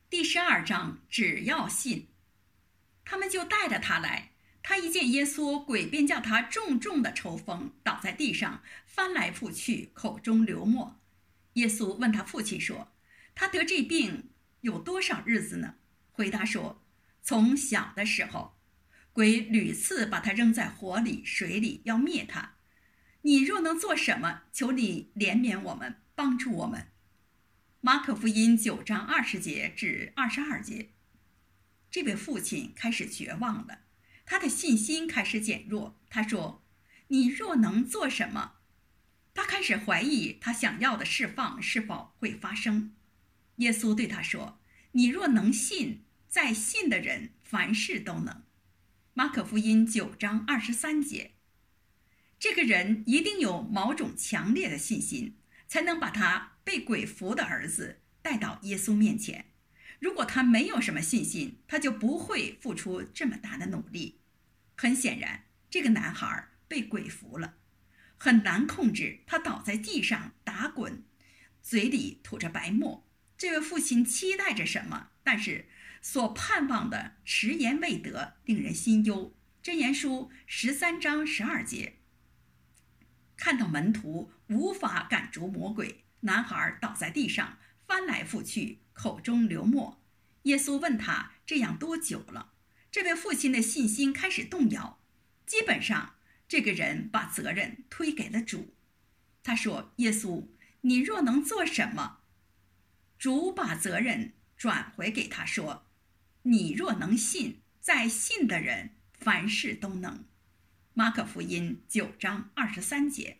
第12章，只要信。他们就带着他来。他一见耶稣，鬼便叫他重重的抽风，倒在地上，翻来覆去，口中流沫。耶稣问他父亲说：“他得这病有多少日子呢？”回答说：“从小的时候。鬼屡次把他扔在火里、水里，要灭他。你若能做什么，求你怜悯我们，帮助我们。”马可福音9章20节至22节。这位父亲开始绝望了，他的信心开始减弱。他说：“你若能做什么？”他开始怀疑他想要的释放是否会发生。耶稣对他说：“你若能信，在信的人凡事都能。”马可福音9章23节。这个人一定有某种强烈的信心，才能把他被鬼附的儿子带到耶稣面前。如果他没有什么信心，他就不会付出这么大的努力。很显然，这个男孩被鬼附了，很难控制，他倒在地上打滚，嘴里吐着白沫。这位父亲期待着什么，但是所盼望的迟延未得，令人心忧。箴言书13章12节。看到门徒无法赶逐魔鬼，男孩倒在地上，翻来覆去，口中流沫。耶稣问他这样多久了？这位父亲的信心开始动摇。基本上，这个人把责任推给了主。他说：“耶稣，你若能做什么？”主把责任转回给他说：“你若能信，在信的人凡事都能。”马可福音9章23节。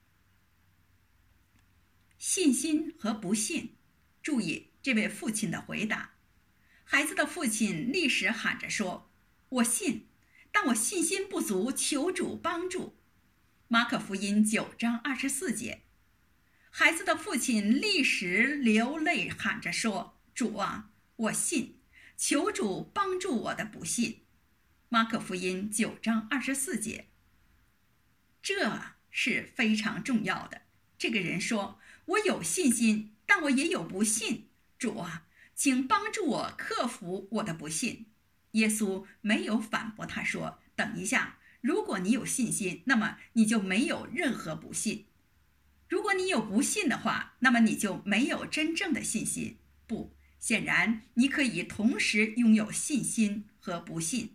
信心和不信。注意这位父亲的回答。孩子的父亲立时喊着说：“我信，但我信心不足，求主帮助。”马可福音9章24节。孩子的父亲立时流泪喊着说：“主啊，我信，求主帮助我的不信。”马可福音9章24节。这是非常重要的。这个人说：“我有信心，但我也有不信。主啊，请帮助我克服我的不信。”耶稣没有反驳他说：“等一下，如果你有信心，那么你就没有任何不信。如果你有不信的话，那么你就没有真正的信心。”不，显然你可以同时拥有信心和不信。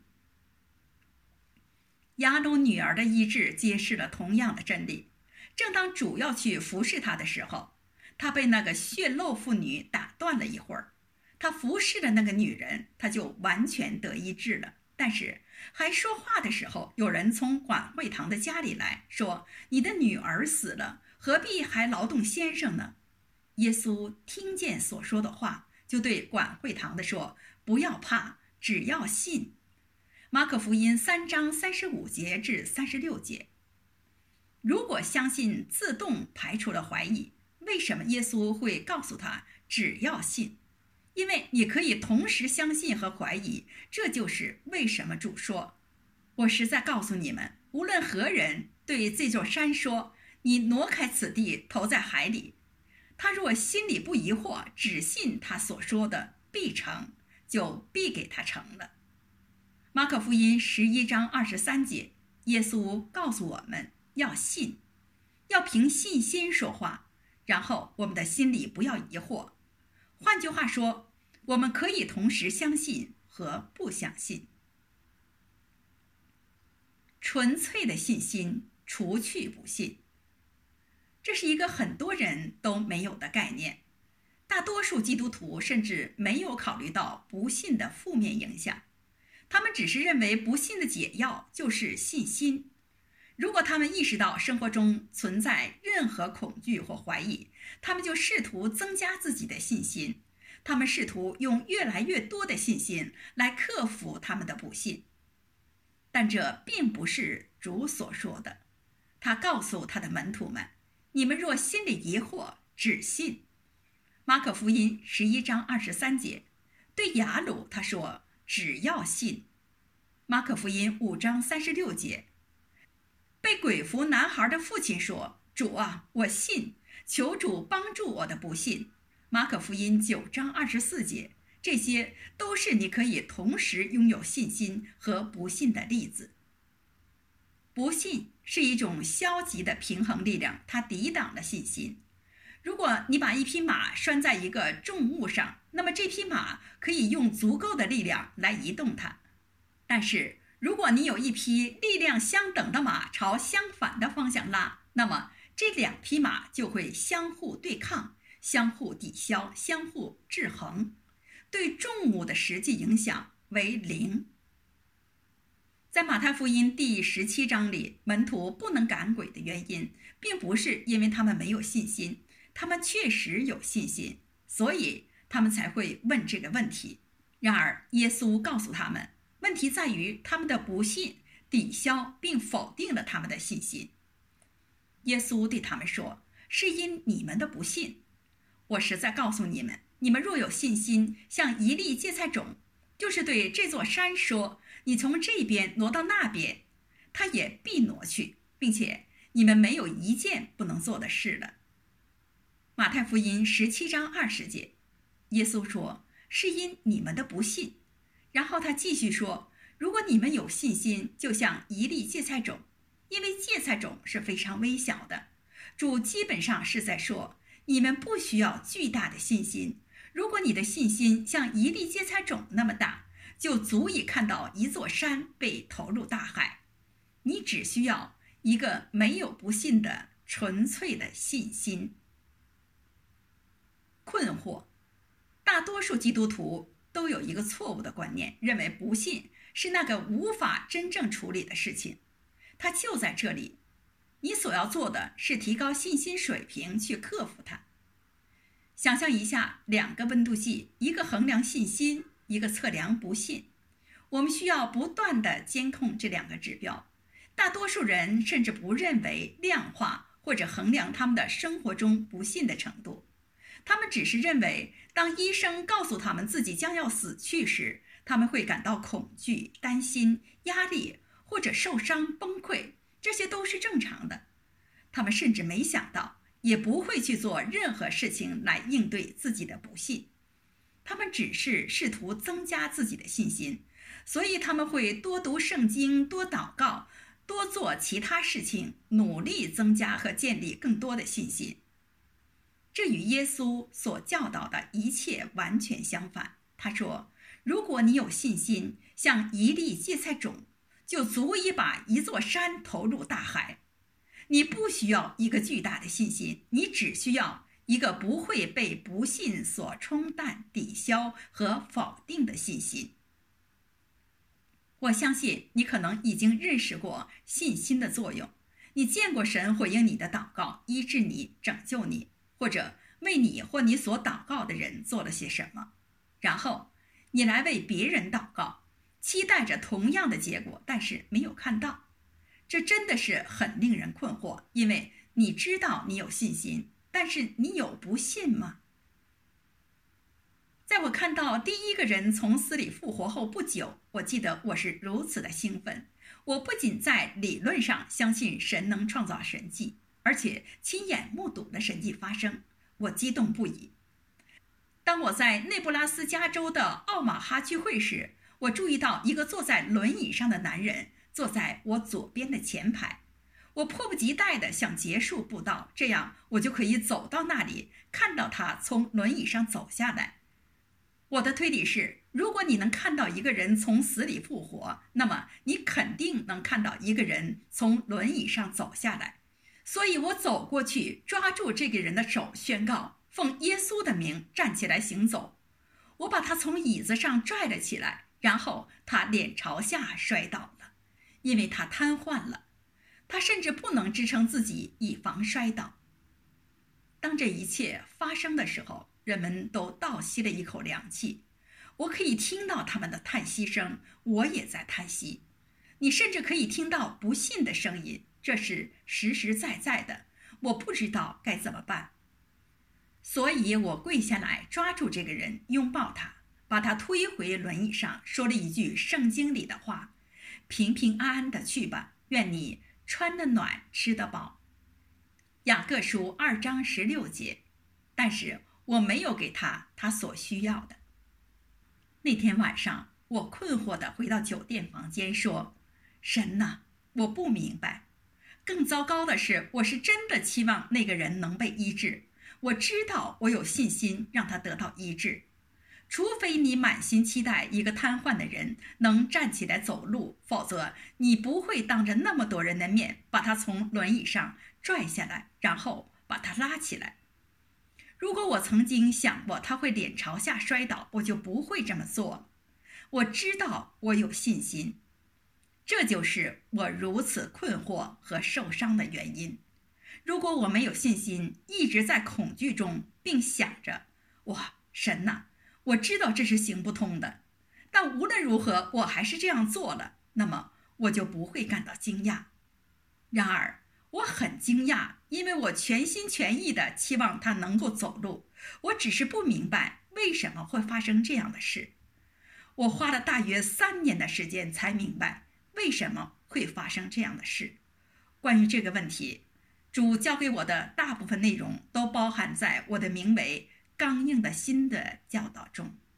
雅鲁女儿的医治揭示了同样的真理。正当主要去服侍她的时候，他被那个血漏妇女打断了一会儿。他服侍了那个女人，他就完全得医治了。但是还说话的时候，有人从管会堂的家里来说：“你的女儿死了，何必还劳动先生呢？”耶稣听见所说的话，就对管会堂的说：“不要怕，只要信。”马可福音3章35节至36节。如果相信自动排除了怀疑，为什么耶稣会告诉他只要信？因为你可以同时相信和怀疑，这就是为什么主说：“我实在告诉你们，无论何人对这座山说，你挪开此地，投在海里，他若心里不疑惑，只信他所说的必成，就必给他成了。”马可福音11章23节，耶稣告诉我们要信，要凭信心说话，然后我们的心里不要疑惑。换句话说，我们可以同时相信和不相信。纯粹的信心除去不信，这是一个很多人都没有的概念。大多数基督徒甚至没有考虑到不信的负面影响，他们只是认为不信的解药就是信心。如果他们意识到生活中存在任何恐惧或怀疑，他们就试图增加自己的信心。他们试图用越来越多的信心来克服他们的不信。但这并不是主所说的。他告诉他的门徒们：“你们若心里疑惑，只信。”马可福音11章23节。对雅鲁他说：“只要信。”马可福音5章36节。被鬼附男孩的父亲说：“主啊，我信，求主帮助我的不信。”马可福音9章24节。 这些都是你可以同时拥有信心和不信的例子。不信是一种消极的平衡力量，它抵挡了信心。如果你把一匹马拴在一个重物上，那么这匹马可以用足够的力量来移动它。但是如果你有一匹力量相等的马朝相反的方向拉，那么这两匹马就会相互对抗，相互抵消，相互制衡，对重物的实际影响为零。在马太福音第17章里，门徒不能赶鬼的原因，并不是因为他们没有信心，他们确实有信心，所以他们才会问这个问题。然而耶稣告诉他们，问题在于他们的不信抵消并否定了他们的信心。耶稣对他们说，是因你们的不信。我实在告诉你们，你们若有信心，像一粒芥菜种，就是对这座山说，你从这边挪到那边，它也必挪去，并且你们没有一件不能做的事了。马太福音17章20节，耶稣说，是因你们的不信。然后他继续说，如果你们有信心，就像一粒芥菜种，因为芥菜种是非常微小的，主基本上是在说，你们不需要巨大的信心。如果你的信心像一粒芥菜种那么大，就足以看到一座山被投入大海。你只需要一个没有不信的纯粹的信心。困惑，大多数基督徒都有一个错误的观念，认为不信是那个无法真正处理的事情。它就在这里，你所要做的是提高信心水平去克服它。想象一下两个温度计，一个衡量信心，一个测量不信。我们需要不断地监控这两个指标。大多数人甚至不认为量化或者衡量他们的生活中不信的程度。他们只是认为，当医生告诉他们自己将要死去时，他们会感到恐惧、担心、压力或者受伤、崩溃，这些都是正常的。他们甚至没想到，也不会去做任何事情来应对自己的不信。他们只是试图增加自己的信心，所以他们会多读圣经、多祷告、多做其他事情，努力增加和建立更多的信心。这与耶稣所教导的一切完全相反。他说，如果你有信心，像一粒芥菜种，就足以把一座山投入大海。你不需要一个巨大的信心，你只需要一个不会被不信所冲淡、抵消和否定的信心。我相信你可能已经认识过信心的作用，你见过神回应你的祷告，医治你，拯救你，或者为你或你所祷告的人做了些什么。然后你来为别人祷告，期待着同样的结果，但是没有看到。这真的是很令人困惑，因为你知道你有信心，但是你有不信吗？在我看到第一个人从死里复活后不久，我记得我是如此的兴奋。我不仅在理论上相信神能创造神迹，而且亲眼目睹了神迹发生，我激动不已。当我在内布拉斯加州的奥马哈聚会时，我注意到一个坐在轮椅上的男人坐在我左边的前排。我迫不及待地想结束布道，这样我就可以走到那里，看到他从轮椅上走下来。我的推理是，如果你能看到一个人从死里复活，那么你肯定能看到一个人从轮椅上走下来。所以我走过去，抓住这个人的手，宣告，奉耶稣的名站起来行走。我把他从椅子上拽了起来，然后他脸朝下摔倒了，因为他瘫痪了。他甚至不能支撑自己以防摔倒。当这一切发生的时候，人们都倒吸了一口凉气。我可以听到他们的叹息声，我也在叹息。你甚至可以听到不信的声音，这是实实在在的。我不知道该怎么办，所以我跪下来抓住这个人，拥抱他，把他推回轮椅上，说了一句圣经里的话：平平安安的去吧，愿你穿得暖，吃得饱。雅各书2章16节。但是我没有给他所需要的。 那天晚上，我困惑地回到酒店房间，说：神哪，我不明白。更糟糕的是，我是真的期望那个人能被医治。我知道我有信心让他得到医治。除非你满心期待一个瘫痪的人能站起来走路，否则你不会当着那么多人的面把他从轮椅上拽下来，然后把他拉起来。如果我曾经想过他会脸朝下摔倒，我就不会这么做。我知道我有信心，这就是我如此困惑和受伤的原因。如果我没有信心，一直在恐惧中，并想着哇，神哪，我知道这是行不通的，但无论如何我还是这样做了，那么我就不会感到惊讶。然而我很惊讶，因为我全心全意地期望他能够走路，我只是不明白为什么会发生这样的事。我花了大约3年的时间才明白为什么会发生这样的事。关于这个问题，主教给我的大部分内容都包含在我的名为《刚硬的心》的教导中。